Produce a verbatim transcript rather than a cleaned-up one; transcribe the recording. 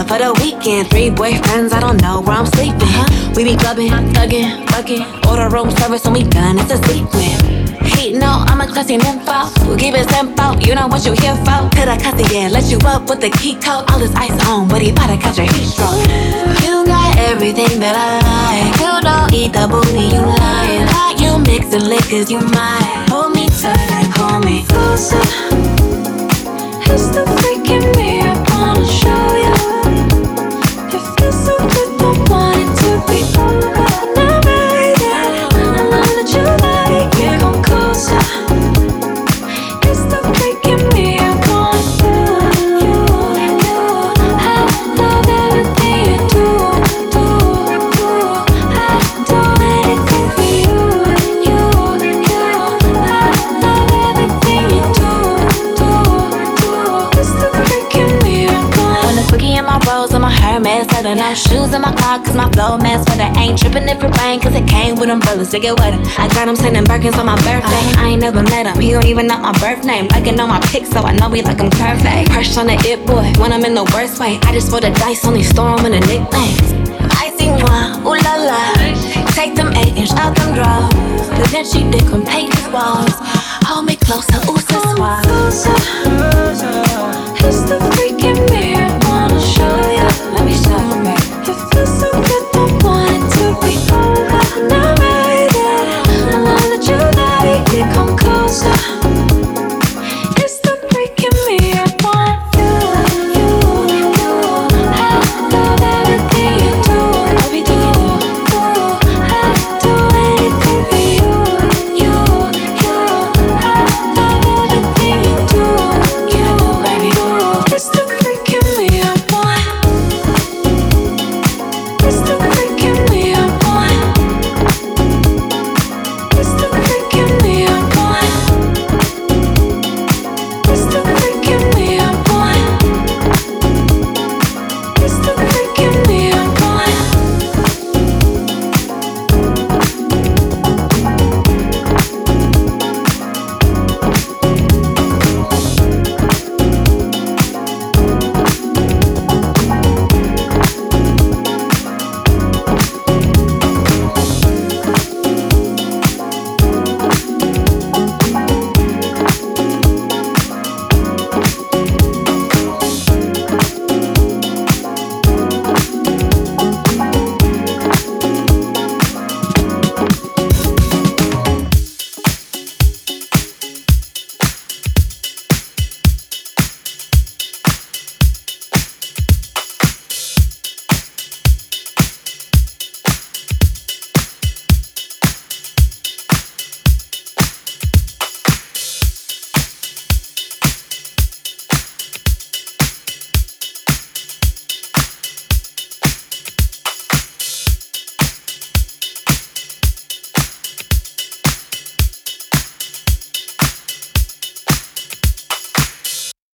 for the weekend. Three boyfriends, I don't know where I'm sleeping. Uh-huh. We be clubbing, thugging, fucking. Order room service when we done, it's a secret. He know I'm a classy nympho. We'll keep it simple, you know what you here for. Could I cuss it, yeah, let you up with the key code. All this ice on, but he bout to catch a heat stroke. You got everything that I like. You don't eat the booty, you lying. How you mix the liquors, you might hold me tight and call me closer. It's the freak in me, I wanna show you. It feels so good, don't want it to be over. Now, baby, I know that you like it. Come closer. It's the freak in me, I wanna feel you. You, I love everything you do, do, do. I do anything for you, you, you. I love everything you do, do, do. It's the freak in me, I wanna. When the quickie in my rolls and my Hermes, leather, no shoes in my car, cause my flow mess. But I ain't tripping if it rain, cause it came with umbrellas to get wetter. I got him sending Birkins on my birthday. I ain't never met him, he don't even know my birth name. Liking on my pics, so I know he like him curvy. Crush on the it boy, when I'm in the worst way. I just roll the dice, only store him in the nicknames. I see one, ooh la la. Take them eight inch out them drawers. But then she dick on paint his walls. Hold me closer, ooh, so suave.